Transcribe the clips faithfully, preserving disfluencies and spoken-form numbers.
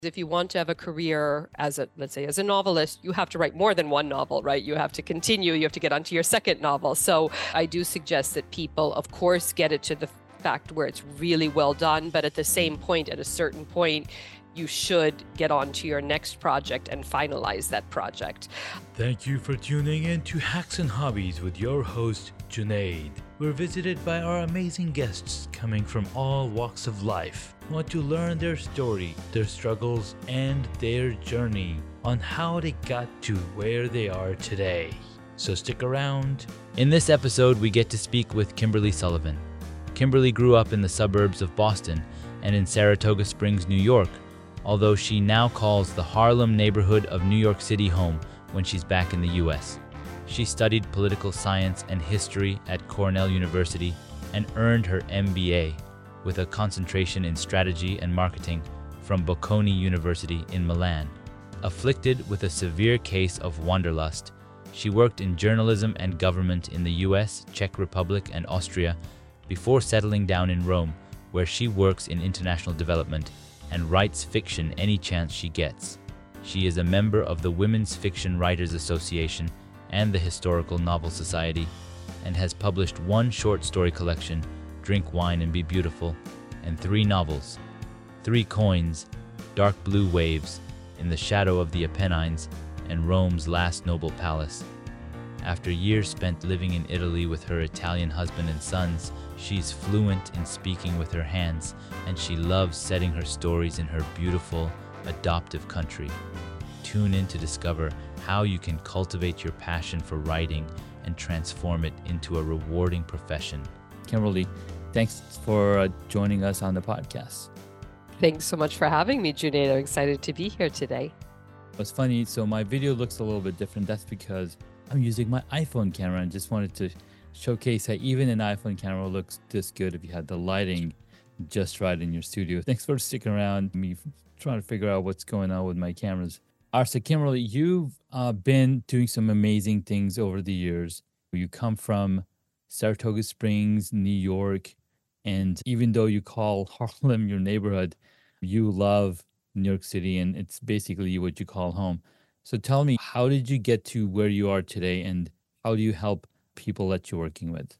If you want to have a career as a, let's say, as a novelist, you have to write more than one novel, right? You have to continue, you have to get onto your second novel. So I do suggest that people, of course, get it to the fact where it's really well done, but at the same point, at a certain point, you should get on to your next project and finalize that project. Thank you for tuning in to Hacks and Hobbies with your host, Junaid. We're visited by our amazing guests coming from all walks of life who want to learn their story, their struggles, and their journey on how they got to where they are today. So stick around. In this episode, we get to speak with Kimberly Sullivan. Kimberly grew up in the suburbs of Boston and in Saratoga Springs, New York, although she now calls the Harlem neighborhood of New York City home when she's back in the U S. She studied political science and history at Cornell University and earned her M B A with a concentration in strategy and marketing from Bocconi University in Milan. Afflicted with a severe case of wanderlust, she worked in journalism and government in the U S, Czech Republic, and Austria before settling down in Rome, where she works in international development and writes fiction any chance she gets. She is a member of the Women's Fiction Writers Association and the Historical Novel Society, and has published one short story collection, Drink Wine and Be Beautiful, and three novels, Three Coins, Dark Blue Waves, In the Shadow of the Apennines, and Rome's Last Noble Palace. After years spent living in Italy with her Italian husband and sons, she's fluent in speaking with her hands, and she loves setting her stories in her beautiful, adoptive country. Tune in to discover how you can cultivate your passion for writing and transform it into a rewarding profession. Kimberly, thanks for uh, joining us on the podcast. Thanks so much for having me, Junaid. I'm excited to be here today. It's funny, so my video looks a little bit different. That's because I'm using my iPhone camera, and just wanted to showcase that even an iPhone camera looks this good if you had the lighting just right in your studio. Thanks for sticking around, me trying to figure out what's going on with my cameras. All right, so Kimberly, you've uh, been doing some amazing things over the years. You come from Saratoga Springs, New York, and even though you call Harlem your neighborhood, you love New York City, and it's basically what you call home. So tell me, how did you get to where you are today, and how do you help people that you're working with?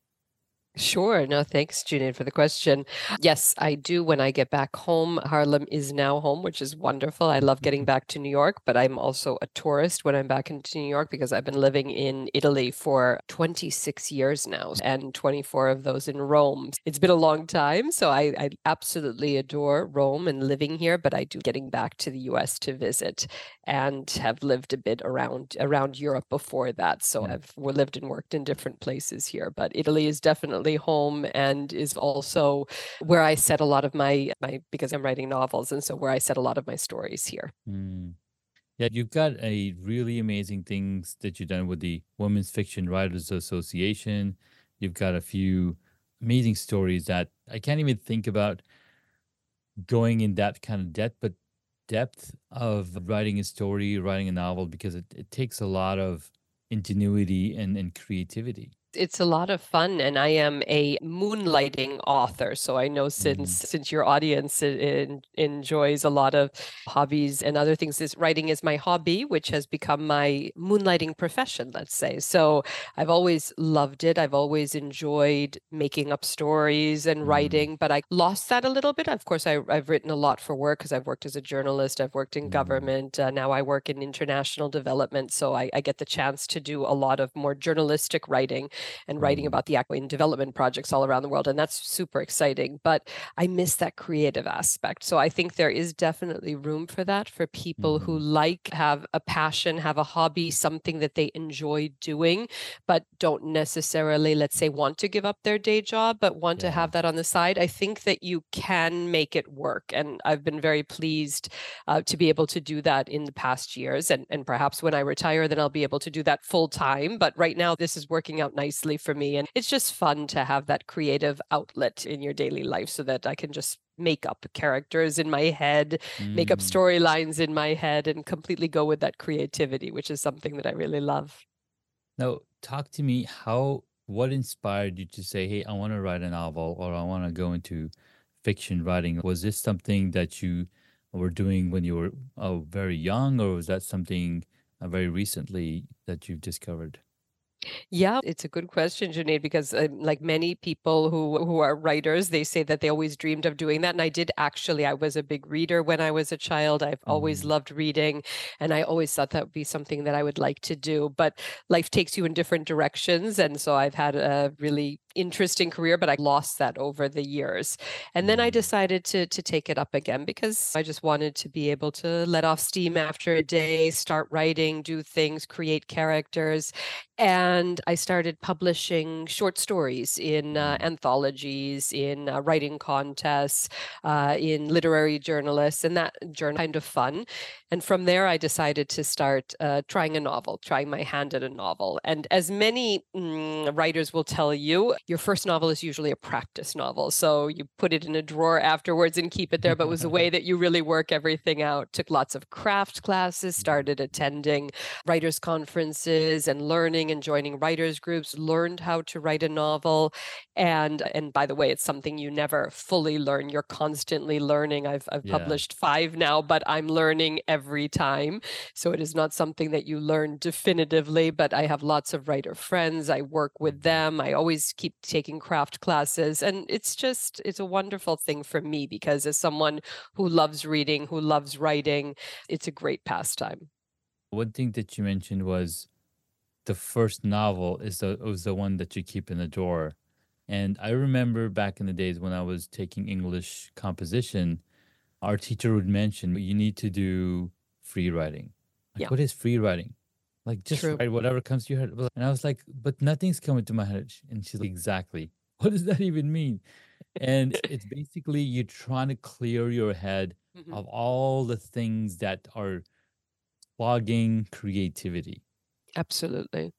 Sure. No, thanks, Junaid, for the question. Yes, I do. When I get back home, Harlem is now home, which is wonderful. I love getting back to New York, but I'm also a tourist when I'm back into New York because I've been living in Italy for twenty-six years now, and twenty-four of those in Rome. It's been a long time, so I, I absolutely adore Rome and living here, but I do getting back to the U S to visit, and have lived a bit around around Europe before that. So Yeah. I've lived and worked in different places here, but Italy is definitely home, and is also where I set a lot of my my because I'm writing novels, and so where I set a lot of my stories here. Mm. Yeah, you've got a really amazing things that you've done with the Women's Fiction Writers Association. You've got a few amazing stories that I can't even think about going in that kind of depth, but depth of writing a story, writing a novel, because it, it takes a lot of ingenuity and, and creativity. It's a lot of fun, and I am a moonlighting author. So I know since Mm, since your audience en- en- enjoys a lot of hobbies and other things, this writing is my hobby, which has become my moonlighting profession, let's say. So I've always loved it. I've always enjoyed making up stories and mm, writing, but I lost that a little bit. Of course, I, I've written a lot for work because I've worked as a journalist, I've worked in mm, government. Uh, now I work in international development. So I, I get the chance to do a lot of more journalistic writing and writing mm, about the in development projects all around the world. And that's super exciting. But I miss that creative aspect. So I think there is definitely room for that for people who mm, like, have a passion, have a hobby, something that they enjoy doing, but don't necessarily, let's say, want to give up their day job, but want to yeah. have that on the side. I think that you can make it work. And I've been very pleased uh, to be able to do that in the past years. And, and perhaps when I retire, then I'll be able to do that full time. But right now, this is working out nicely for me. And it's just fun to have that creative outlet in your daily life so that I can just make up characters in my head, make up Mm. storylines in my head, and completely go with that creativity, which is something that I really love. Now, talk to me how, what inspired you to say, hey, I want to write a novel or I want to go into fiction writing? Was this something that you were doing when you were uh, very young, or was that something uh, very recently that you've discovered? Yeah, it's a good question, Junaid, because uh, like many people who who are writers, they say that they always dreamed of doing that. And I did actually, I was a big reader when I was a child. I've always Mm, loved reading, and I always thought that would be something that I would like to do. But life takes you in different directions. And so I've had a really interesting career, but I lost that over the years. And then I mm, decided to to take it up again because I just wanted to be able to let off steam after a day, start writing, do things, create characters. And I started publishing short stories in uh, mm, anthologies, in uh, writing contests, uh, in literary journalists, and that journal kind of fun. And from there, I decided to start uh, trying a novel, trying my hand at a novel. And as many mm, writers will tell you, your first novel is usually a practice novel. So you put it in a drawer afterwards and keep it there. But it was a way that you really work everything out. Took lots of craft classes, started attending writers' conferences and learning and joining writers' groups, learned how to write a novel. And and by the way, it's something you never fully learn. You're constantly learning. I've I've yeah. published five now, but I'm learning every time. So it is not something that you learn definitively, but I have lots of writer friends. I work with Mhm. them. I always keep taking craft classes. And it's just, it's a wonderful thing for me because as someone who loves reading, who loves writing, it's a great pastime. One thing that you mentioned was the first novel is the was the one that you keep in the drawer. And I remember back in the days when I was taking English composition, our teacher would mention you need to do free writing. Like, Yeah, what is free writing? Like, just true. write whatever comes to your head. And I was like, but nothing's coming to my head. And she's like, exactly. What does that even mean? And it's basically you trying to clear your head Mhm. of all the things that are clogging creativity. Absolutely.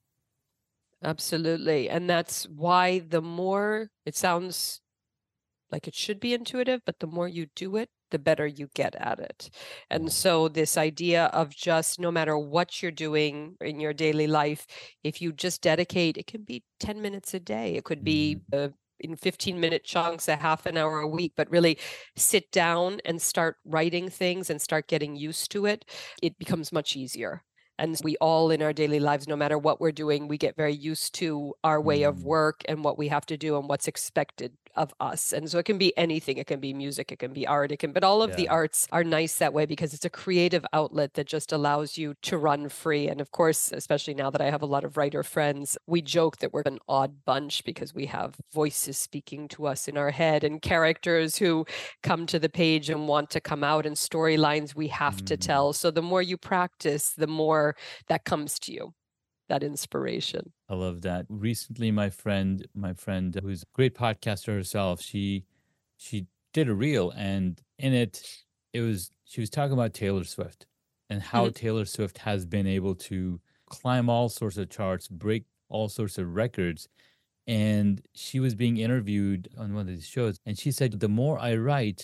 Absolutely. And that's why the more it sounds like it should be intuitive, but the more you do it, the better you get at it. And Yeah. so, this idea of just no matter what you're doing in your daily life, if you just dedicate, it can be ten minutes a day, it could be Mhm. uh, in fifteen minute chunks, a half an hour a week, but really sit down and start writing things and start getting used to it, it becomes much easier. And we all in our daily lives, no matter what we're doing, we get very used to our way of Mm. work and what we have to do and what's expected of us. And so it can be anything. It can be music, it can be art, it can, but all of the Yeah. arts are nice that way because it's a creative outlet that just allows you to run free. And of course, especially now that I have a lot of writer friends, we joke that we're an odd bunch because we have voices speaking to us in our head and characters who come to the page and want to come out and storylines we have to Mm. tell. So the more you practice, the more that comes to you, that inspiration. I love that. Recently, my friend, my friend who's a great podcaster herself, she she did a reel, and in it, it was she was talking about Taylor Swift and how Mhm. Taylor Swift has been able to climb all sorts of charts, break all sorts of records. And she was being interviewed on one of these shows, and she said, "The more I write,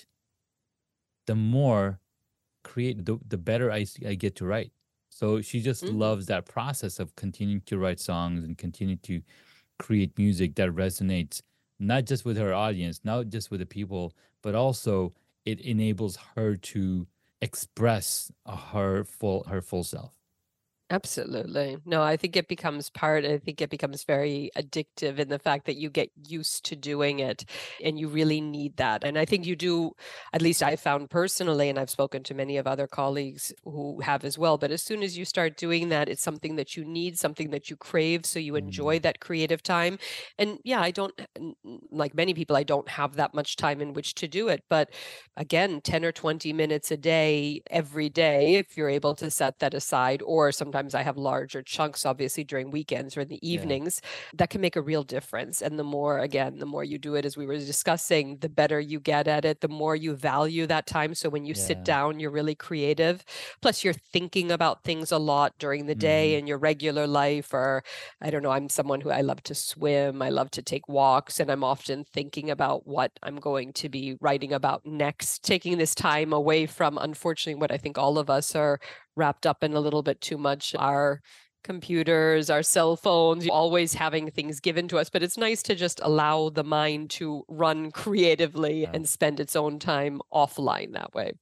the more create the, the better I, s- I get to write." So she just Mm. loves that process of continuing to write songs and continue to create music that resonates not just with her audience, not just with the people, but also it enables her to express uh, her full her full self. Absolutely. No, I think it becomes part I think it becomes very addictive in the fact that you get used to doing it and you really need that. And I think you do, at least I found personally, and I've spoken to many of other colleagues who have as well, but as soon as you start doing that, it's something that you need, something that you crave, so you Mm, enjoy that creative time. And yeah, I don't, n- n- like many people, I don't have that much time in which to do it, but again, ten or twenty minutes a day, every day, if you're able to set that aside, or sometimes I have larger chunks, obviously, during weekends or in the yeah, evenings, that can make a real difference. And the more, again, the more you do it, as we were discussing, the better you get at it, the more you value that time. So when you sit yeah. down, you're really creative. Plus, you're thinking about things a lot during the day Hmm. in your regular life, or I don't know, I'm someone who I love to swim, I love to take walks, and I'm often thinking about what I'm going to be writing about next, taking this time away from, unfortunately, what I think all of us are wrapped up in a little bit too much, our computers, our cell phones, always having things given to us. But it's nice to just allow the mind to run creatively Yeah. and spend its own time offline that way.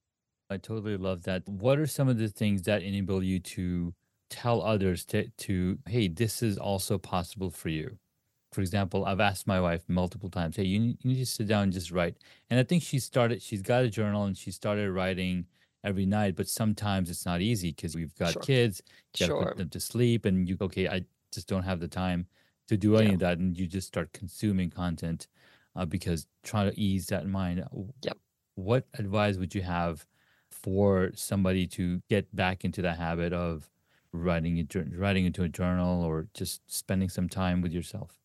I totally love that. What are some of the things that enable you to tell others to, to hey, this is also possible for you? For example, I've asked my wife multiple times, hey, you need, you need to sit down and just write. And I think she started, she's got a journal and she started writing every night, but sometimes it's not easy because we've got Sure. kids, you got to put Sure. them to sleep, and you, okay, I just don't have the time to do Yeah. any of that. And you just start consuming content uh, because trying to ease that mind. uh, Yeah. What advice would you have for somebody to get back into the habit of writing, a, jour- writing into a journal or just spending some time with yourself?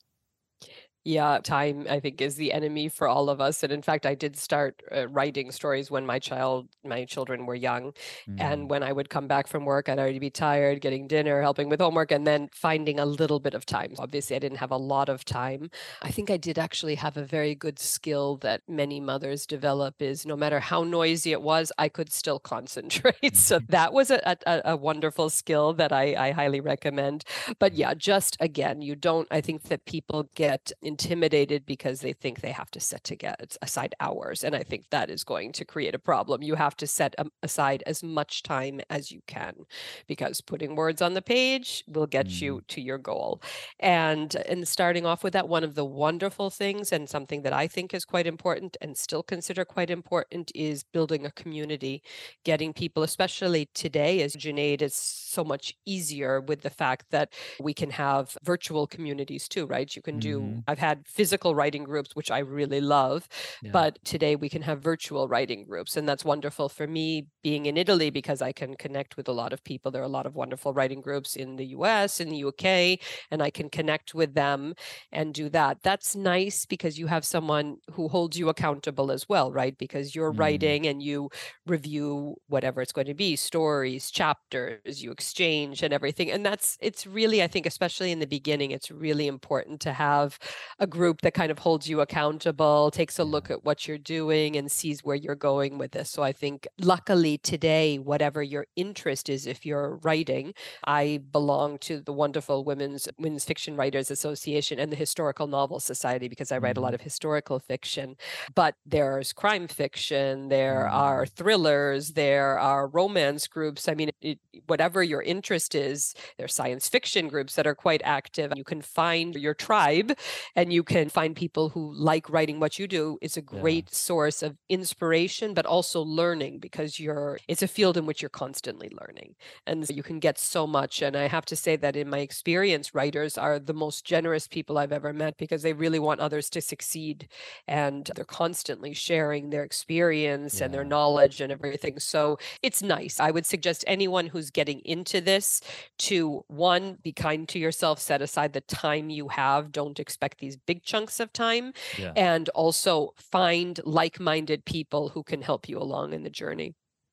Yeah, time I think is the enemy for all of us. And in fact, I did start uh, writing stories when my child, my children were young. And Mm, when I would come back from work, I'd already be tired, getting dinner, helping with homework, and then finding a little bit of time. Obviously, I didn't have a lot of time. I think I did actually have a very good skill that many mothers develop is no matter how noisy it was, I could still concentrate. So mhm, that was a, a, a wonderful skill that I, I highly recommend. But yeah, just again, you don't, I think that people get intimidated because they think they have to set to get aside hours. And I think that is going to create a problem. You have to set um, aside as much time as you can because putting words on the page will get mm, you to your goal. And and starting off with that, one of the wonderful things and something that I think is quite important and still consider quite important is building a community, getting people, especially today, as Junaid, is so much easier with the fact that we can have virtual communities too, right? You can do, mhm. I've had physical writing groups, which I really love, Yeah. but today we can have virtual writing groups. And that's wonderful for me being in Italy because I can connect with a lot of people. There are a lot of wonderful writing groups in the U S, in the U K, and I can connect with them and do that. That's nice because you have someone who holds you accountable as well, right? Because you're Mm, writing and you review whatever it's going to be, stories, chapters, you exchange and everything. And that's, it's really, I think, especially in the beginning, it's really important to have a group that kind of holds you accountable, takes a yeah. look at what you're doing and sees where you're going with this. So I think luckily today, whatever your interest is, if you're writing, I belong to the wonderful Women's Women's Fiction Writers Association and the Historical Novel Society because I write a lot Mhm, of historical fiction. But there's crime fiction, there are mm, thrillers, there are romance groups. I mean, it, whatever your interest is, there's science fiction groups that are quite active. You can find your tribe and you can find people who like writing what you do. It's a yeah. great source of inspiration, but also learning because you're, it's a field in which you're constantly learning. And so you can get so much. And I have to say that in my experience, writers are the most generous people I've ever met because they really want others to succeed and they're constantly sharing their experience and their Yeah. knowledge and everything. So it's nice. I would suggest anyone who's getting into this to one, be kind to yourself, set aside the time you have. Don't expect these big chunks of time. Yeah. And also find like minded people who can help you along in the journey.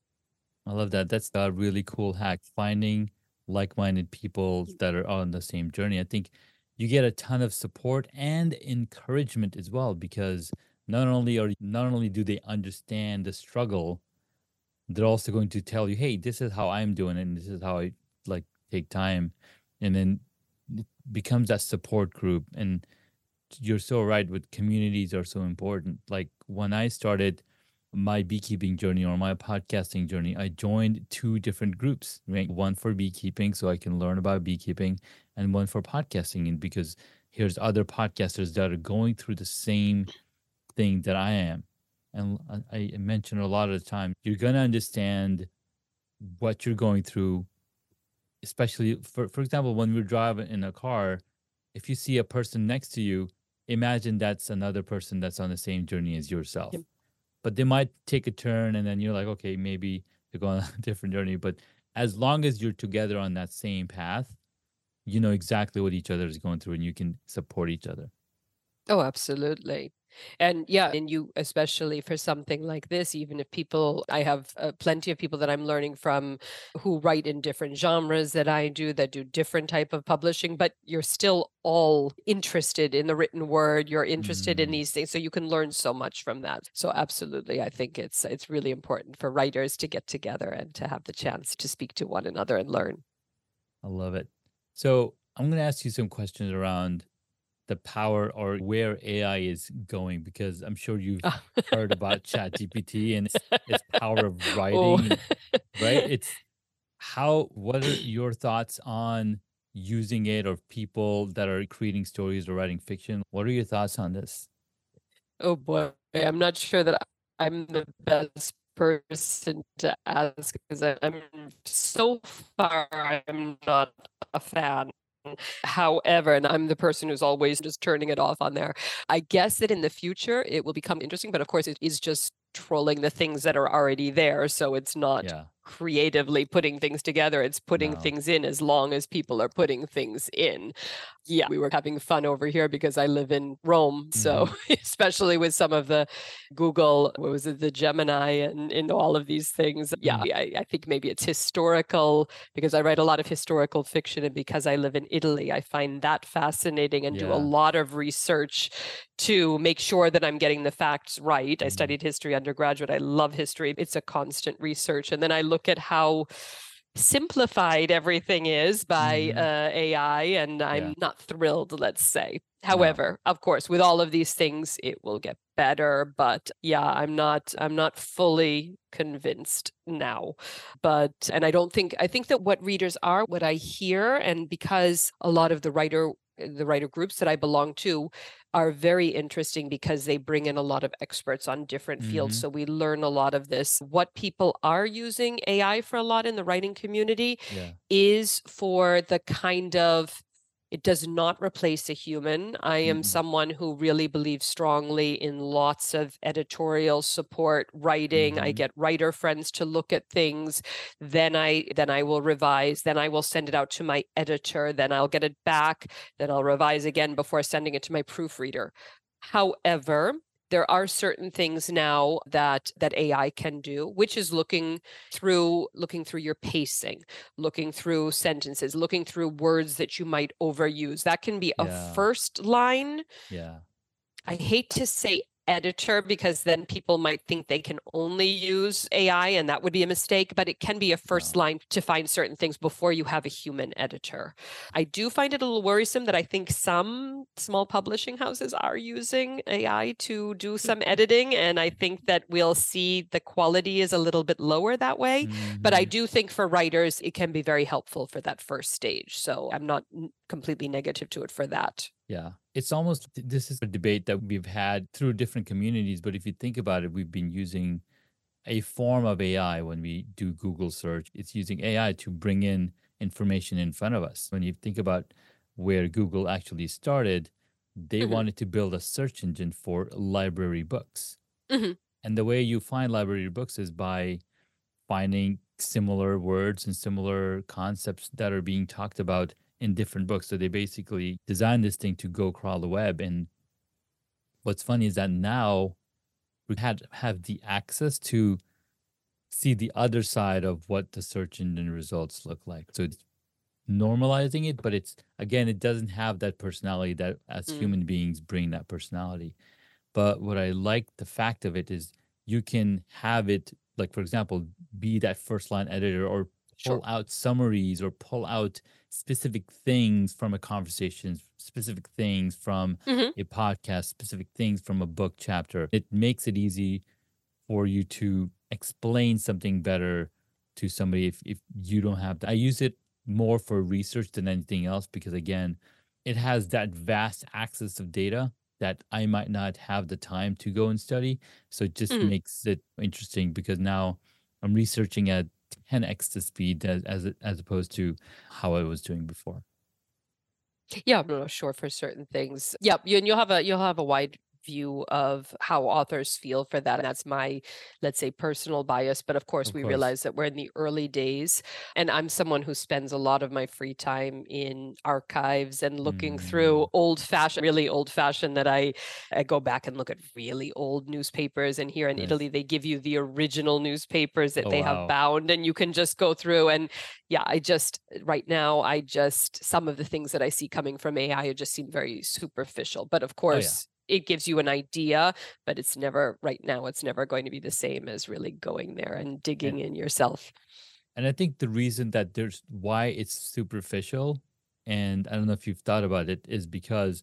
I love that. That's a really cool hack. Finding like-minded people that are on the same journey. I think you get a ton of support and encouragement as well because not only are not only do they understand the struggle, they're also going to tell you, "Hey, this is how I'm doing it, and this is how I like take time." And then it becomes that support group. And you're so right with communities are so important. Like when I started my beekeeping journey or my podcasting journey, I joined two different groups, right? One for beekeeping so I can learn about beekeeping and one for podcasting. And because here's other podcasters that are going through the same thing that I am. And I I mentioned a lot of the time, you're going to understand what you're going through, especially for, for example, when we're driving in a car, if you see a person next to you, imagine that's another person that's on the same journey as yourself. But they might take a turn and then you're like, okay, maybe they're going on a different journey. But as long as you're together on that same path, you know exactly what each other is going through and you can support each other. Oh, absolutely. And yeah, and you, especially for something like this, even if people, I have uh, plenty of people that I'm learning from who write in different genres that I do, that do different type of publishing, but you're still all interested in the written word. You're interested in Mm, these things, so you can learn so much from that. So absolutely, I think it's it's really important for writers to get together and to have the chance to speak to one another and learn. I love it. So I'm going to ask you some questions around the power or where A I is going because I'm sure you've heard about ChatGPT and its, its power of Oh. writing, right? It's how, what are your thoughts on using it or people that are creating stories or writing fiction? What are your thoughts on this? Oh boy, I'm not sure that I'm the best person to ask because I'm so far I'm not a fan. However, and I'm the person who's always just turning it off on there. I guess that in the future it will become interesting, but of course it is just trolling the things that are already there. So it's not Yeah, creatively putting things together. It's putting no. things in as long as people are putting things in. Yeah, we were having fun over here because I live in Rome. So Hmm. especially with some of the Google, what was it, the Gemini and, and all of these things. Yeah, I, I think maybe it's historical because I write a lot of historical fiction. And because I live in Italy, I find that fascinating and do a Yeah. lot of research to make sure that I'm getting the facts right. I Mhm. studied history undergraduate. I love history. It's a constant research. And then I look at how simplified everything is by Mhm. uh, A I, and I'm Yeah. not thrilled, let's say. No. However, of course, with all of these things, it will get better. But yeah, I'm not I'm not fully convinced now. But and I don't think I think that what readers are, what I hear, and because a lot of the writer the writer groups that I belong to are very interesting because they bring in a lot of experts on different fields. Mhm. So we learn a lot of this. What people are using A I for a lot in the writing community Yeah. is for the kind of it does not replace a human. I am Mm-mm. someone who really believes strongly in lots of editorial support, writing. I Mhm. get writer friends to look at things, then I then I will revise, then I will send it out to my editor, then I'll get it back, then I'll revise again before sending it to my proofreader. However, there are certain things now that that A I can do, which is looking through looking through your pacing, looking through sentences, looking through words that you might overuse. That can be a Yeah. first line. Yeah. I hate to say editor because then people might think they can only use A I and that would be a mistake, but it can be a first No. line to find certain things before you have a human editor. I do find it a little worrisome that I think some small publishing houses are using A I to do some editing, and I think that we'll see the quality is a little bit lower that way. But I Mhm. do think for writers, it can be very helpful for that first stage. So I'm not completely negative to it for that. Yeah. It's almost th- this is a debate that we've had through different communities, but if you think about it, we've been using a form of A I when we do Google search. It's using A I to bring in information in front of us. When you think about where Google actually started, they Hmm. wanted to build a search engine for library books. Hmm. And the way you find library books is by finding similar words and similar concepts that are being talked about in different books. So they basically designed this thing to go crawl the web. And what's funny is that now we had have the access to see the other side of what the search engine results look like. So it's normalizing it, but it's again, it doesn't have that personality that as Mm. human beings bring that personality. But what I like the fact of it is you can have it, like, for example, be that first line editor or pull Sure. out summaries or pull out specific things from a conversation, specific things from Hmm. a podcast, specific things from a book chapter. It makes it easy for you to explain something better to somebody if, if you don't have that. I use it more for research than anything else because, again, it has that vast access of data that I might not have the time to go and study. So it just Hmm. makes it interesting because now I'm researching at ten x the speed as as, as opposed to how I was doing before. Yeah, no, no, sure for certain things. Yep, you, and you'll have a you'll have a wide view of how authors feel for that. And that's my, let's say, personal bias. But of course, Of we course. realize that we're in the early days. And I'm someone who spends a lot of my free time in archives and looking Mm, through old fashioned, really old fashioned that I, I go back and look at really old newspapers. And here in nice. Italy, they give you the original newspapers that Oh, they have wow. bound, and you can just go through and yeah, I just right now, I just some of the things that I see coming from A I just seem very superficial. But of Oh, yeah. course, it gives you an idea, but it's never right now, it's never going to be the same as really going there and And digging in yourself. And I think the reason that there's why it's superficial, and I don't know if you've thought about it, is because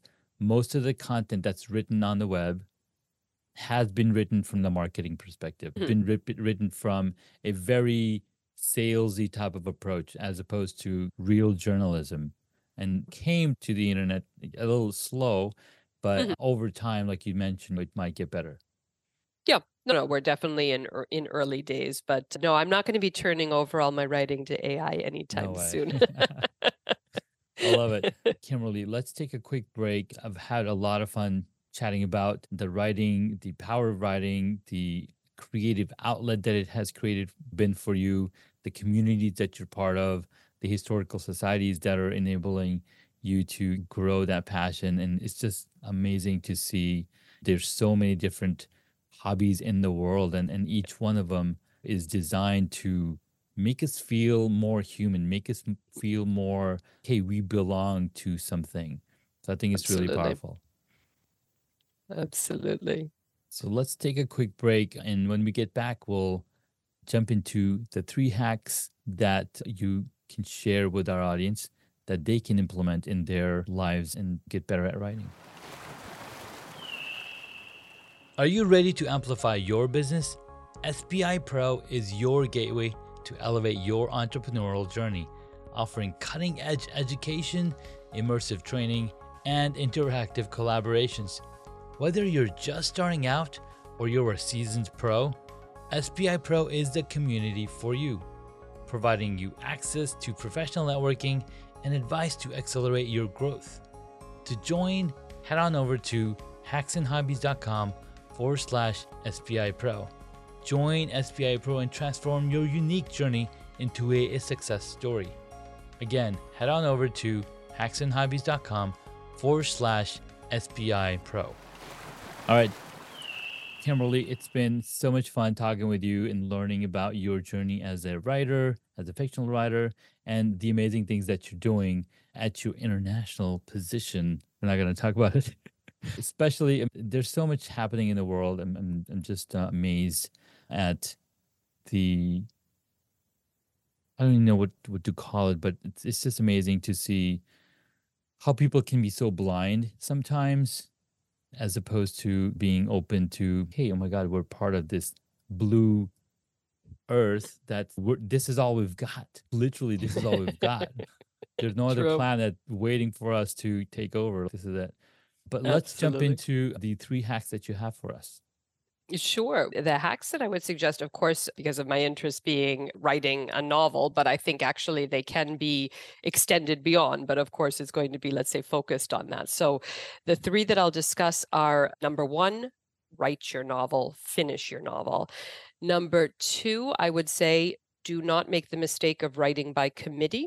most of the content that's written on the web has been written from the marketing perspective, Mhm. been writ- written from a very salesy type of approach as opposed to real journalism, and came to the internet a little slow, but Mhm. over time, like you mentioned, it might get better. Yeah. No, no, we're definitely in ear- in early days, but no, I'm not going to be turning over all my writing to A I No anytime way. soon. I love it. Kimberly, let's take a quick break. I've had a lot of fun chatting about the writing, the power of writing, the creative outlet that it has created, been for you, the communities that you're part of, the historical societies that are enabling you to grow that passion. And it's just amazing to see there's so many different hobbies in the world, and, and each one of them is designed to make us feel more human, make us m- feel more, hey, we belong to something. So I think it's really Absolutely. powerful. Absolutely. So let's take a quick break. And when we get back, we'll jump into the three hacks that you can share with our audience that they can implement in their lives and get better at writing. Are you ready to amplify your business? S B I Pro is your gateway to elevate your entrepreneurial journey, offering cutting edge education, immersive training, and interactive collaborations. Whether you're just starting out or you're a seasoned pro, S B I Pro is the community for you, providing you access to professional networking and advice to accelerate your growth. To join, head on over to hacksandhobbies.com forward slash SBI Pro. Join S B I Pro and transform your unique journey into a, a success story. Again, head on over to hacksandhobbies.com forward slash SBI Pro. All right, Kimberly, it's been so much fun talking with you and learning about your journey as a writer, as a fictional writer, and the amazing things that you're doing at your international position. We're not going to talk about it. Especially, um, there's so much happening in the world. I'm, I'm, I'm just uh, amazed at the, I don't even know what, what to call it, but it's, it's just amazing to see how people can be so blind sometimes, as opposed to being open to, hey, oh my God, we're part of this blue earth that we're, this is all we've got. Literally, this is all we've got. There's no other True. planet waiting for us to take over. This is it. But let's jump Absolutely. into the three hacks that you have for us. Sure. The hacks that I would suggest, of course, because of my interest being writing a novel, but I think actually they can be extended beyond. But of course, it's going to be, let's say, focused on that. So the three that I'll discuss are number one, write your novel, finish your novel. Number two, I would say, do not make the mistake of writing by committee.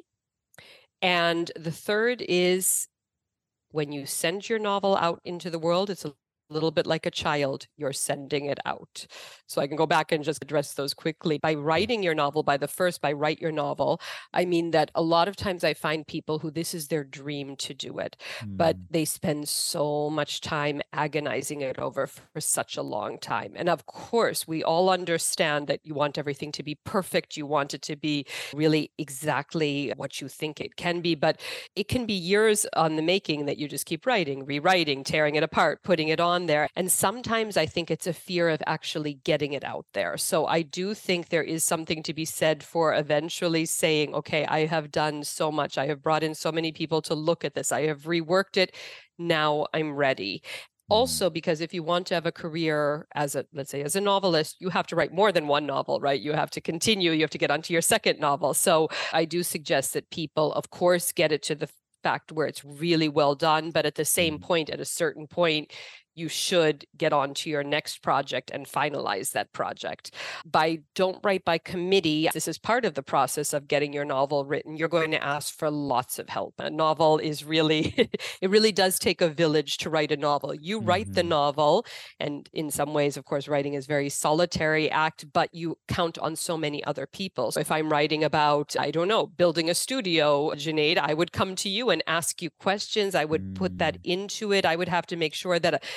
And the third is when you send your novel out into the world, it's a little bit like a child, you're sending it out. So I can go back and just address those quickly. By writing your novel, by the first, by write your novel, I mean that a lot of times I find people who this is their dream to do it, but Mm, they spend so much time agonizing it over for such a long time. And of course, we all understand that you want everything to be perfect. You want it to be really exactly what you think it can be, but it can be years on the making that you just keep writing, rewriting, tearing it apart, putting it on there. And sometimes I think it's a fear of actually getting it out there. So I do think there is something to be said for eventually saying, okay, I have done so much. I have brought in so many people to look at this. I have reworked it. Now I'm ready. mm, Also, because if you want to have a career as a, let's say, as a novelist, you have to write more than one novel, right? You have to continue, you have to get onto your second novel. So I do suggest that people, of course, get it to the fact where it's really well done, but at the same mm. point, at a certain point, you should get on to your next project and finalize that project. By don't write by committee, this is part of the process of getting your novel written. You're going to ask for lots of help. A novel is really, it really does take a village to write a novel. You write the Mhm. novel, and in some ways, of course, writing is a very solitary act, but you count on so many other people. So if I'm writing about, I don't know, building a studio, Junaid, I would come to you and ask you questions. I would put that Mm, into it. I would have to make sure that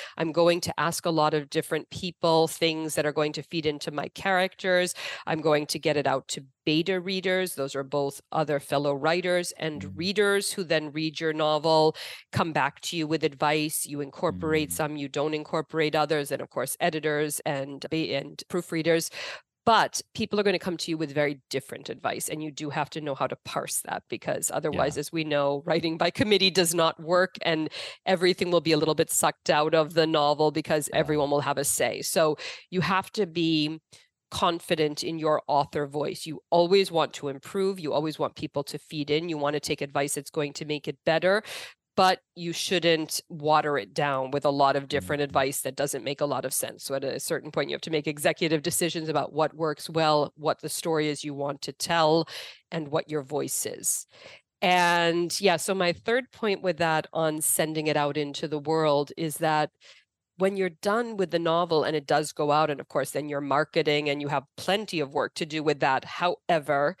I'm going to ask a lot of different people things that are going to feed into my characters. I'm going to get it out to beta readers. Those are both other fellow writers and Mm. readers who then read your novel, come back to you with advice. You incorporate Mm. some, you don't incorporate others, and of course, editors and, and proofreaders. But people are going to come to you with very different advice, and you do have to know how to parse that, because otherwise, Yeah. as we know, writing by committee does not work, and everything will be a little bit sucked out of the novel because Yeah. everyone will have a say. So you have to be confident in your author voice. You always want to improve. You always want people to feed in. You want to take advice that's going to make it better, but you shouldn't water it down with a lot of different Mhm. advice that doesn't make a lot of sense. So at a certain point, you have to make executive decisions about what works well, what the story is you want to tell, and what your voice is. And yeah, so my third point with that on sending it out into the world is that when you're done with the novel and it does go out, and of course, then you're marketing and you have plenty of work to do with that. However,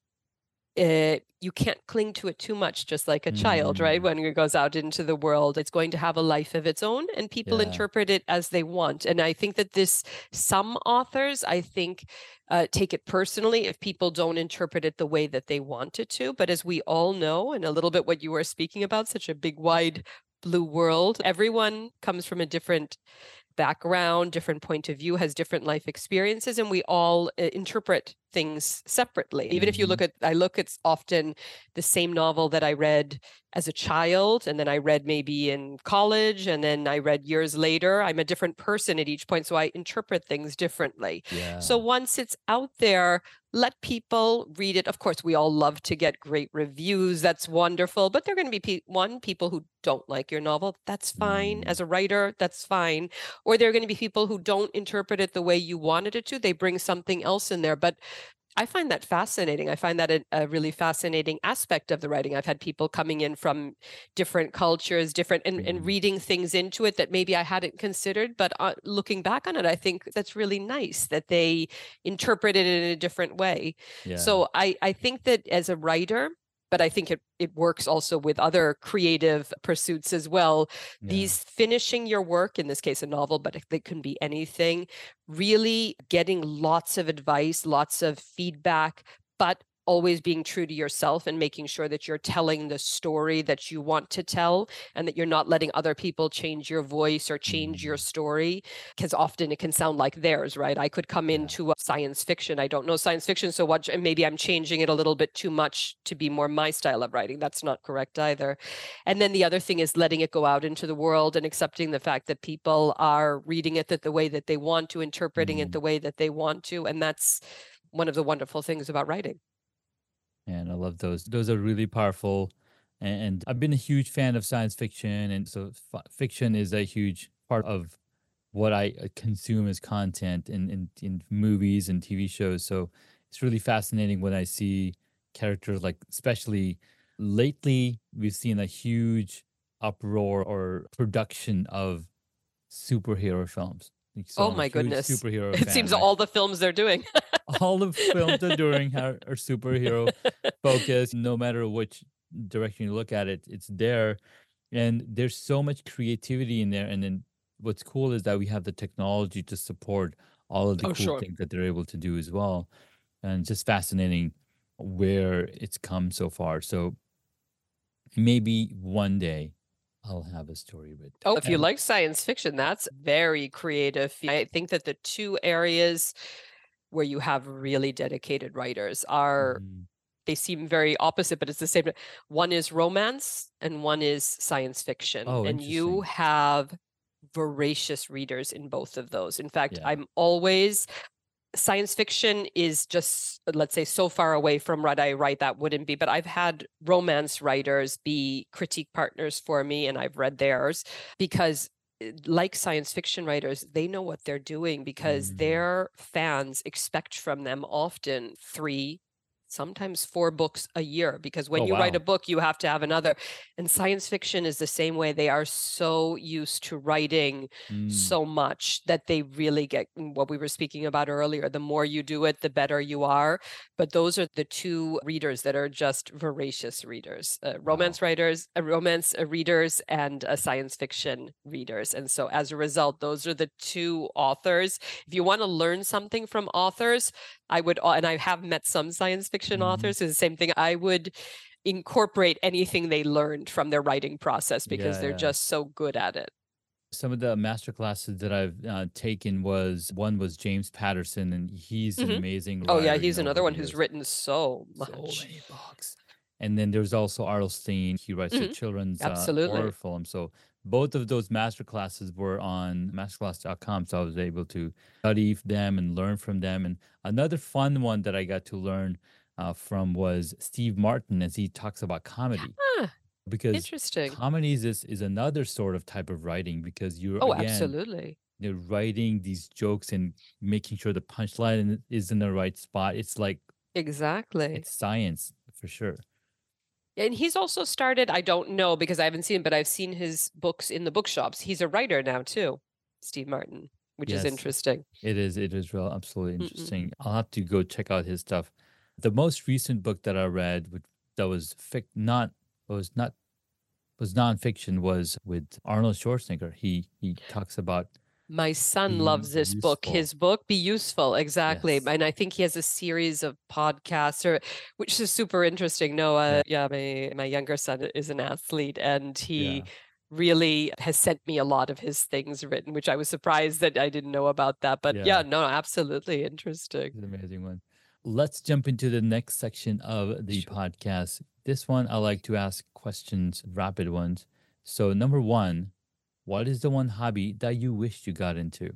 it, you can't cling to it too much, just like a child, right? Mm. When it goes out into the world, it's going to have a life of its own, and people Yeah. interpret it as they want. And I think that this, some authors, I think, uh, take it personally if people don't interpret it the way that they want it to. But as we all know, and a little bit what you were speaking about, such a big, wide blue world, everyone comes from a different background, different point of view, has different life experiences, and we all uh, interpret things separately. Even if you look at, I look at often the same novel that I read as a child, and then I read maybe in college, and then I read years later, I'm a different person at each point, so I interpret things differently. Yeah. So once it's out there, let people read it. Of course, we all love to get great reviews. That's wonderful. But there are going to be, pe- one, people who don't like your novel. That's fine. Mm. As a writer, that's fine. Or there are going to be people who don't interpret it the way you wanted it to. They bring something else in there. But I find that fascinating. I find that a, a really fascinating aspect of the writing. I've had people coming in from different cultures, different, and, Mm. and reading things into it that maybe I hadn't considered. But uh, looking back on it, I think that's really nice that they interpret it in a different way. Yeah. So I, I think that as a writer, but I think it, it works also with other creative pursuits as well. Yeah. These finishing your work, in this case, a novel, but it can be anything, really getting lots of advice, lots of feedback, but always being true to yourself and making sure that you're telling the story that you want to tell, and that you're not letting other people change your voice or change your Mm. story, because often it can sound like theirs, right? I could come Yeah. into science fiction. I don't know science fiction so much, and maybe I'm changing it a little bit too much to be more my style of writing. That's not correct either. And then the other thing is letting it go out into the world and accepting the fact that people are reading it that the way that they want to, interpreting it Mm. the way that they want to. And that's one of the wonderful things about writing. And I love those. Those are really powerful. And I've been a huge fan of science fiction. And so f- fiction is a huge part of what I uh, consume as content in, in, in movies and T V shows. So it's really fascinating when I see characters like, especially lately, we've seen a huge uproar or production of superhero films. Like, So Oh I'm a my huge goodness. superhero It fan. seems right? all the films they're doing. All the films they're doing are, are superhero focused. No matter which direction you look at it, it's there. And there's so much creativity in there. And then what's cool is that we have the technology to support all of the Oh, cool sure. things that they're able to do as well. And just fascinating where it's come so far. So maybe one day I'll have a story with. Oh, if you And- like science fiction, that's very creative. I think that the two areas where you have really dedicated writers are, Mhm. they seem very opposite, but it's the same. One is romance and one is science fiction. Oh, and you interesting. have voracious readers in both of those. In fact, Yeah. I'm always, science fiction is just, let's say, so far away from what I write that wouldn't be, but I've had romance writers be critique partners for me, and I've read theirs, because uh, like science fiction writers, they know what they're doing, because Mm. their fans expect from them often three, sometimes four books a year, because when Oh, you write a wow. book, you have to have another. And science fiction is the same way. They are so used to writing Mm, so much that they really get what we were speaking about earlier. The more you do it, the better you are. But those are the two readers that are just voracious readers, uh, wow. romance writers, uh, romance uh, readers, and uh, science fiction readers. And so as a result, those are the two authors. If you want to learn something from authors, I would, and I have met some science fiction Hmm. authors, is the same thing. I would incorporate anything they learned from their writing process because Yeah, they're yeah. just so good at it. Some of the master classes that I've uh, taken was one was James Patterson, and he's an Hmm. amazing Oh, yeah, writer, you he's know, another over the one who's years. written so So much. many books. And then there's also Arlstein. He writes the Hmm. children's uh, horror Absolutely. film. So both of those master classes were on masterclass dot com. So I was able to study them and learn from them. And another fun one that I got to learn uh, from was Steve Martin as he talks about comedy, Ah, because interesting. comedies is, is another sort of type of writing because you're, Oh, again, absolutely. you're writing these jokes and making sure the punchline is in the right spot. It's like, Exactly. it's science for sure. And he's also started, I don't know because I haven't seen him, but I've seen his books in the bookshops. He's a writer now too, Steve Martin, which is Yes, interesting. it is. It is real, absolutely Mm-mm. interesting. I'll have to go check out his stuff. The most recent book that I read, which that was fic, not was not was nonfiction, was with Arnold Schwarzenegger. He he talks about My son being loves this book. useful. His book, Be Useful, exactly. Yes. And I think he has a series of podcasts, or which is super interesting. Yeah. Noah, yeah, my my younger son is an athlete, and he Yeah. really has sent me a lot of his things written, which I was surprised that I didn't know about that. But yeah, Yeah. no, absolutely interesting. It's an amazing one. Let's jump into the next section of the Sure. podcast. This one, I like to ask questions, rapid ones. So, number one, what is the one hobby that you wished you got into?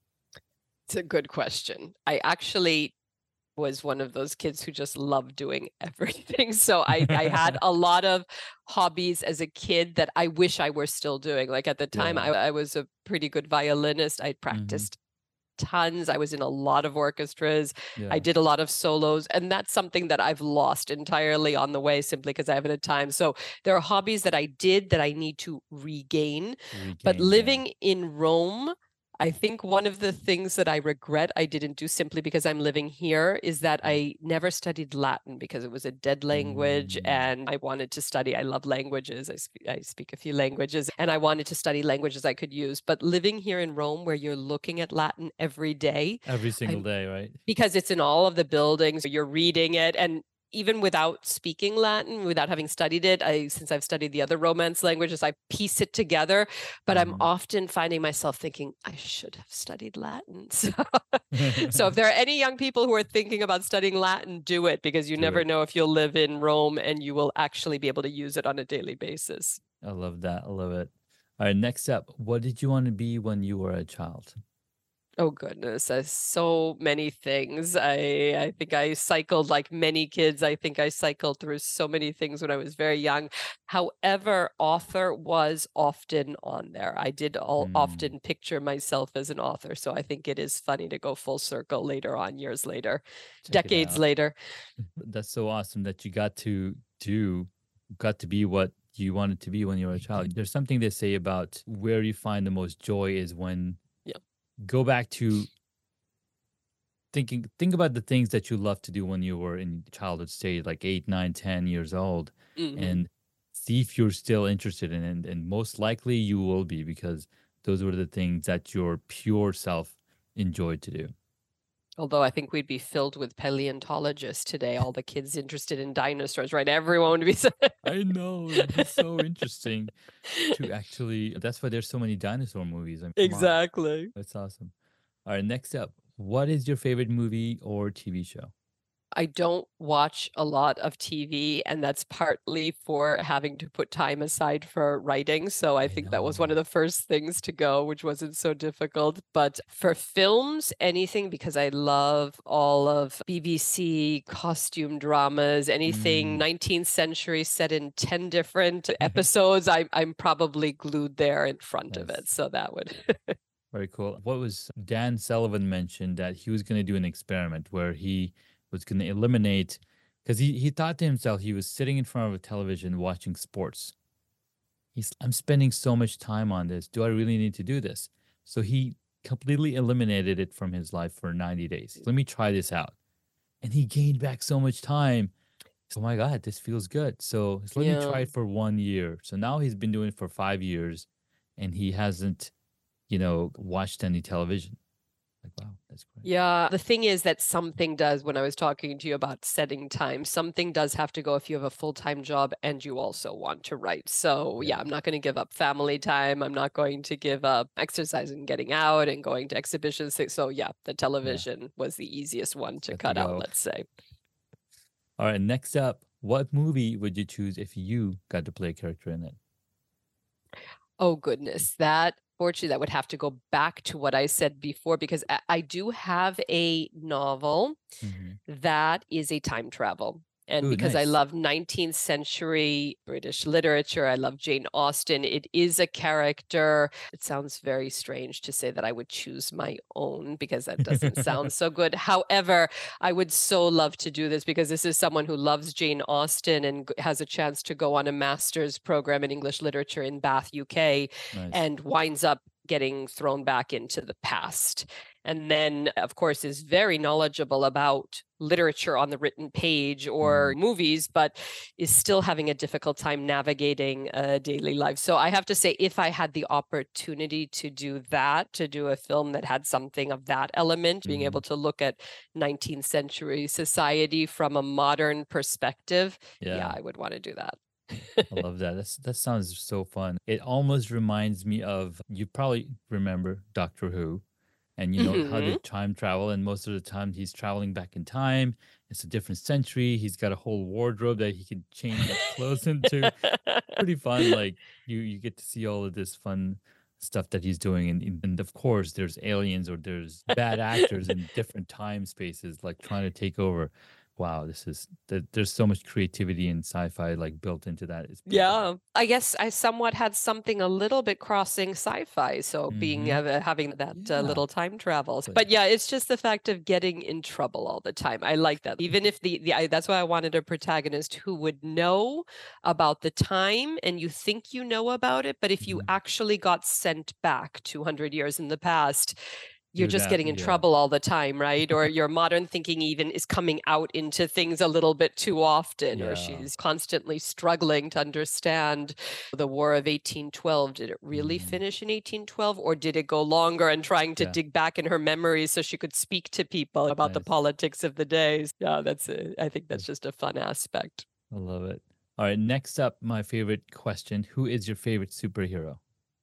It's a good question. I actually was one of those kids who just loved doing everything. So I, I had a lot of hobbies as a kid that I wish I were still doing. Like at the time, I, Yeah. I was a pretty good violinist. I Hmm. practiced tons. I was in a lot of orchestras. I Yeah. did a lot of solos. And that's something that I've lost entirely on the way simply because I haven't had time. So there are hobbies that I did that I need to regain. But Regain. Yeah. living in Rome, I think one of the things that I regret I didn't do simply because I'm living here is that Yeah. I never studied Latin because it was a dead language Mm, and I wanted to study. I love languages. I speak, I speak a few languages and I wanted to study languages I could use. But living here in Rome, where you're looking at Latin every day, every single I'm day, right? because it's in all of the buildings, you're reading it. And even without speaking Latin, without having studied it, I since I've studied the other Romance languages, I piece it together. But I'm Hmm. often finding myself thinking, I should have studied Latin. So, so if there are any young people who are thinking about studying Latin, do it because you Do never it. know if you'll live in Rome and you will actually be able to use it on a daily basis. I love that. I love it. All right. Next up, what did you want to be when you were a child? Oh goodness, uh, so many things. I I think I cycled like many kids. I think I cycled through so many things when I was very young. However, author was often on there. I did all, Mm, often picture myself as an author, so I think it is funny to go full circle later on, years later, check it decades out. later. That's so awesome that you got to do, got to be what you wanted to be when you were a child. There's something they say about where you find the most joy is when Yeah. go back to thinking, think about the things that you loved to do when you were in childhood stage, like eight, nine, ten years old, Hmm. and see if you're still interested in it. And, and most likely you will be because those were the things that your pure self enjoyed to do. Although I think we'd be filled with paleontologists today, all the kids interested in dinosaurs, right? Everyone would be. I know, it'd be so interesting to actually. That's why there's so many dinosaur movies. I mean, come on, Exactly. that's awesome. All right, next up, what is your favorite movie or T V show? I don't watch a lot of T V, and that's partly for having to put time aside for writing. So I I think that was one of know. the first things to go, which wasn't so difficult. But for films, anything, because I love all of B B C costume dramas, anything Mm. nineteenth century set in ten different episodes, I, I'm probably glued there in front of it. Yes. So that would. Very cool. What was Dan Sullivan mentioned that he was going to do an experiment where he was going to eliminate because he, he thought to himself, he was sitting in front of a television watching sports. He's, I'm spending so much time on this. Do I really need to do this? So he completely eliminated it from his life for ninety days. Let me try this out. And he gained back so much time. Oh my God, this feels good. So let me Yeah. try it for one year. So now he's been doing it for five years and he hasn't, you know, watched any television. Like, wow, that's great. Yeah. The thing is that something does, when I was talking to you about setting time, something does have to go if you have a full-time job and you also want to write. So yeah, Yeah. I'm not going to give up family time. I'm not going to give up exercise and getting out and going to exhibitions. So yeah, the television was the easiest one to Got to cut out, go. let's say. All right, next up, what movie would you choose if you got to play a character in it? Oh, goodness. That, fortunately, that would have to go back to what I said before, because I, I do have a novel Mhm. that is a time travel. And Ooh, because I nice. love nineteenth century British literature, I love Jane Austen. It is a character. It sounds very strange to say that I would choose my own because that doesn't sound so good. However, I would so love to do this because this is someone who loves Jane Austen and has a chance to go on a master's program in English literature in Bath, U K, Nice. and winds up getting thrown back into the past. And then, of course, is very knowledgeable about literature on the written page or Mhm. movies, but is still having a difficult time navigating a daily life. So I have to say, if I had the opportunity to do that, to do a film that had something of that element, being able Mhm. to look at nineteenth century society from a modern perspective, yeah, Yeah. I would want to do that. I love that. That's, that sounds so fun. It almost reminds me of, you probably remember Doctor Who, and you know how they Mhm. time travel, and most of the time he's traveling back in time. It's a different century. He's got a whole wardrobe that he can change his clothes into. Pretty fun. Like you, you get to see all of this fun stuff that he's doing, and, and of course, there's aliens or there's bad actors in different time spaces, like trying to take over. Wow, this is th- there's so much creativity and sci-fi like built into that. It's beautiful. Yeah, I guess I somewhat had something a little bit crossing sci-fi, so being Mhm. uh, having that uh, Yeah. little time travels. But- But yeah, it's just the fact of getting in trouble all the time. I like that. Even if the, the I, that's why I wanted a protagonist who would know about the time and you think you know about it, but if you Mhm. actually got sent back two hundred years in the past, you're Do just that, getting in yeah. trouble all the time, right? Or your modern thinking even is coming out into things a little bit too often, or Yeah. she's constantly struggling to understand the War of eighteen twelve. Did it really Mhm. finish in eighteen twelve, or did it go longer, and trying to Yeah. dig back in her memories so she could speak to people about the Nice. politics of the days? Yeah, that's a, I think that's just a fun aspect. I love it. All right, next up, my favorite question. Who is your favorite superhero?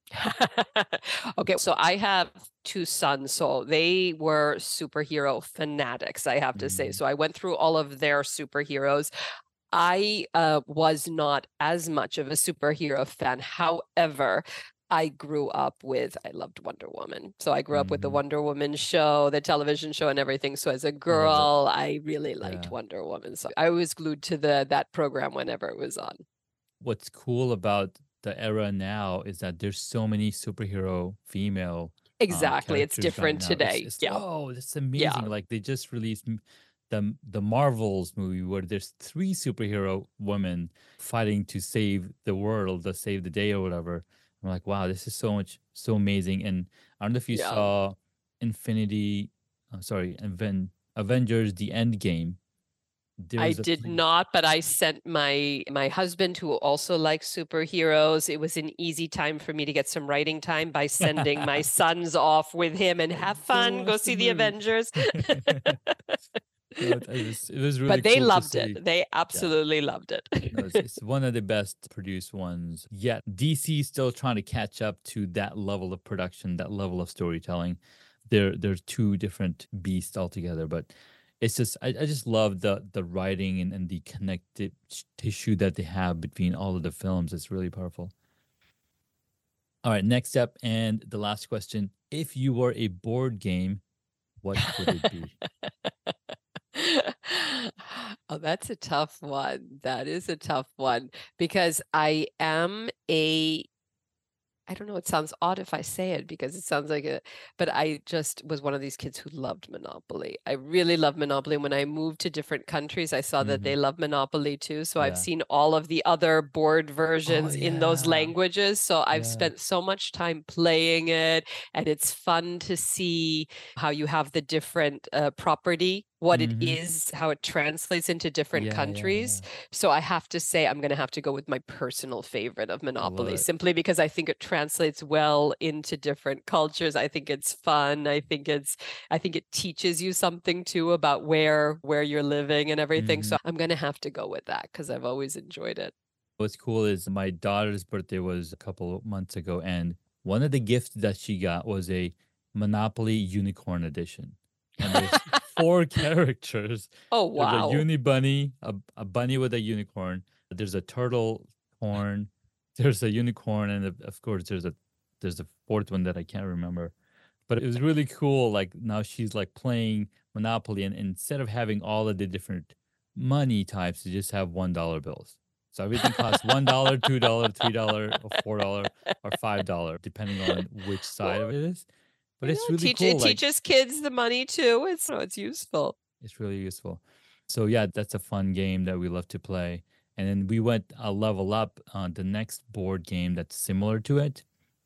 Okay, so I have two sons, so they were superhero fanatics, I have to say. Mhm. So I went through all of their superheroes. I uh, was not as much of a superhero fan. However, I grew up with, I loved Wonder Woman. So I grew up with the Mhm. Wonder Woman show, the television show, and everything. So as a I love it. girl, I really liked Yeah. Wonder Woman. So I was glued to the that program whenever it was on. What's cool about the era now is that there's so many superhero female uh, Exactly. It's characters right different now. It's, today. it's Yeah. oh, that's Yeah. amazing. Like they just released m- the the Marvels movie where there's three superhero women fighting to save the world, to save the day or whatever. I'm like, wow, this is so much so amazing. And I don't know if you Yeah. saw Infinity, uh, sorry, Aven- Avengers: The End Game. There I was a did play- not, but I sent my my husband, who also likes superheroes. It was an easy time for me to get some writing time by sending my sons off with him and have Go fun, go watch the see the movie. Avengers. No, it, it was it was really But they cool to loved see. it. They Yeah. absolutely loved it. No, it's, it's one of the best produced ones. Yet D C is still trying to catch up to that level of production, that level of storytelling. They're they're two different beasts altogether. But it's just I, I just love the the writing and, and the connective tissue that they have between all of the films. It's really powerful. All right, next up and the last question. If you were a board game, what would it be? Oh, that's a tough one. That is a tough one because I am a I don't know, it sounds odd if I say it because it sounds like a, but I just was one of these kids who loved Monopoly. I really love Monopoly. When I moved to different countries, I saw that Mm-hmm. they love Monopoly too. So I've Yeah. seen all of the other board Oh, versions in those yeah. languages. So I've Yeah. spent so much time playing it, and it's fun to see how you have the different uh, property, what it Mm-hmm. is, how it translates into different Yeah, yeah, countries. yeah. So I have to say, I'm going to have to go with my personal favorite of I love Monopoly, it. simply because I think it translates well into different cultures. I think it's fun. I think it's, I think it teaches you something too about where where you're living and everything. Mm-hmm. So I'm going to have to go with that because I've always enjoyed it. What's cool is my daughter's birthday was a couple of months ago, and one of the gifts that she got was a Monopoly Unicorn Edition. And there's four characters. Oh, There's a wow. uni bunny, a, a bunny with a unicorn. There's a turtle corn. There's a unicorn, and of- of course there's a there's a fourth one that I can't remember. But it was really cool. Like now she's like playing Monopoly, and instead of having all of the different money types, you just have one dollar bills. So everything costs one dollar, two dollar, three dollar, or four dollar, or five dollar, depending on which side of it is. But You it's know, really teach it cool. Like teaches kids the money too. It's no, it's useful. it's really useful. So yeah, that's a fun game that we love to play. And then we went a level up on the next board game that's similar to it.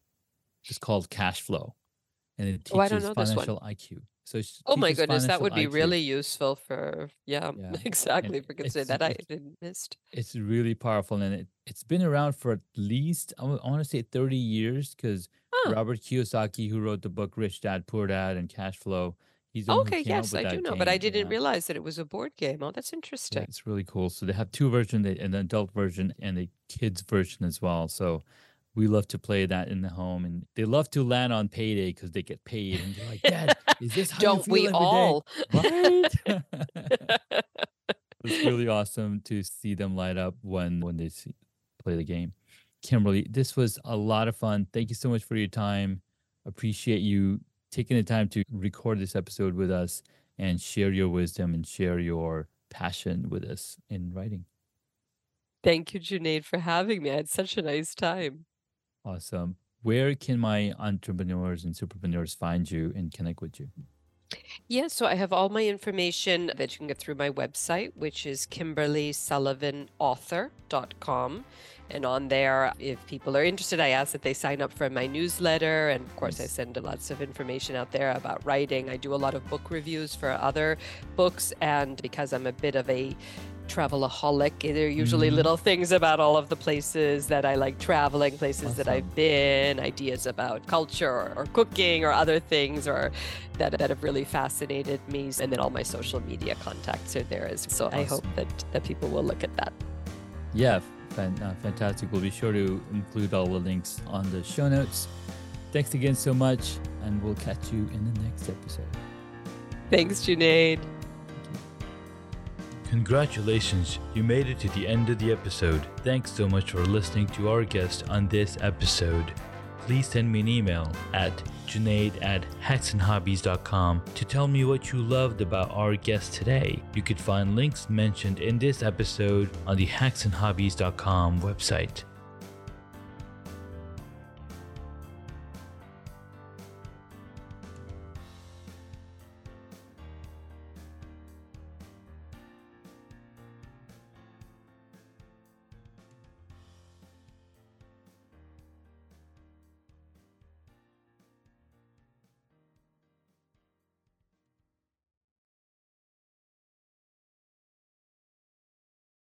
It's called Cash Flow, and it Oh, I don't teaches know this one. financial I Q. So it Oh my teaches goodness, that financial would be I Q. really useful for, yeah, Yeah, and exactly. For kids to say it's that I it's didn't missed. it's really powerful, and it it's been around for at least I want to say thirty years because Huh. Robert Kiyosaki, who wrote the book Rich Dad Poor Dad and Cash Flow, he's the one who Okay, came up yes, with I do that know, but I game. didn't Yeah. realize that it was a board game. Oh, that's Yeah, interesting. it's really cool. So they have two versions, a- an adult version and a kids version as well. So we love to play that in the home, and they love to land on payday because they get paid, and they're like, "Dad, is this how you Don't feel we every day?" all? Right? It's really awesome to see them light up when when they see, play the game. Kimberly, this was a lot of fun. Thank you so much for your time. Appreciate you taking the time to record this episode with us and share your wisdom and share your passion with us in writing. Thank you, Junaid, for having me. I had such a nice time. Awesome. Where can my entrepreneurs and superpreneurs find you and connect with you? Yeah, so I have all my information that you can get through my website, which is kimberly sullivan author dot com. And on there, if people are interested, I ask that they sign up for my newsletter. And of course, I Nice. send lots of information out there about writing. I do a lot of book reviews for other books. And because I'm a bit of a travelaholic, there are usually Mhm. little things about all of the places that I like traveling, places that Awesome. I've been, ideas about culture or, or cooking or other things or that, that have really fascinated me. And then all my social media contacts are there as so I hope Awesome. that, that people will look at that. Yeah, fan, uh, fantastic. We'll be sure to include all the links on the show notes. Thanks again so much, and we'll catch you in the next episode. Thanks, Junaid. Congratulations, you made it to the end of the episode. Thanks so much for listening to our guest on this episode. Please send me an email at junaid at hacks and hobbies dot com to tell me what you loved about our guest today. You could find links mentioned in this episode on the hacks and hobbies dot com website.